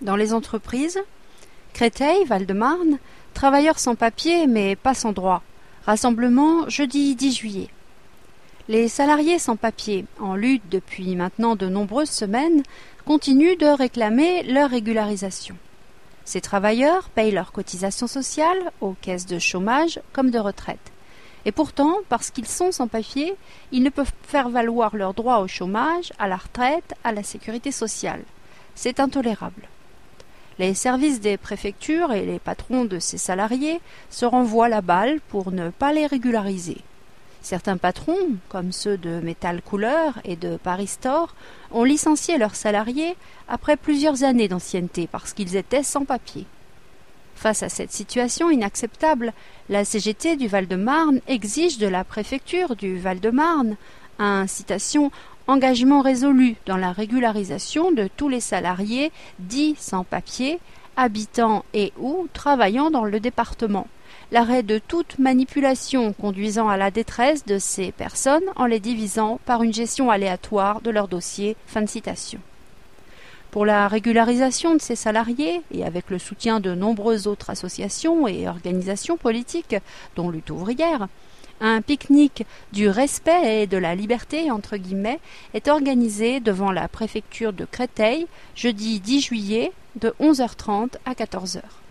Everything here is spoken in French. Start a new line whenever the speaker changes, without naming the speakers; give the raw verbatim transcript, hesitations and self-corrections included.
Dans les entreprises, Créteil, Val-de-Marne, travailleurs sans papier mais pas sans droit. Rassemblement jeudi dix juillet. Les salariés sans papier, en lutte depuis maintenant de nombreuses semaines, continuent de réclamer leur régularisation. Ces travailleurs payent leurs cotisations sociales aux caisses de chômage comme de retraite. Et pourtant, parce qu'ils sont sans papier, ils ne peuvent faire valoir leurs droits au chômage, à la retraite, à la sécurité sociale. C'est intolérable. Les services des préfectures et les patrons de ces salariés se renvoient la balle pour ne pas les régulariser. Certains patrons, comme ceux de Métal Couleur et de Paris Store, ont licencié leurs salariés après plusieurs années d'ancienneté parce qu'ils étaient sans papier. Face à cette situation inacceptable, la C G T du Val-de-Marne exige de la préfecture du Val-de-Marne un, citation, engagement résolu dans la régularisation de tous les salariés dits sans papier, habitant et ou travaillant dans le département. L'arrêt de toute manipulation conduisant à la détresse de ces personnes en les divisant par une gestion aléatoire de leur dossier. Fin de citation. Pour la régularisation de ces salariés, et avec le soutien de nombreuses autres associations et organisations politiques, dont Lutte ouvrière, un pique-nique du respect et de la liberté, entre guillemets, est organisé devant la préfecture de Créteil, jeudi dix juillet, de onze heures trente à quatorze heures.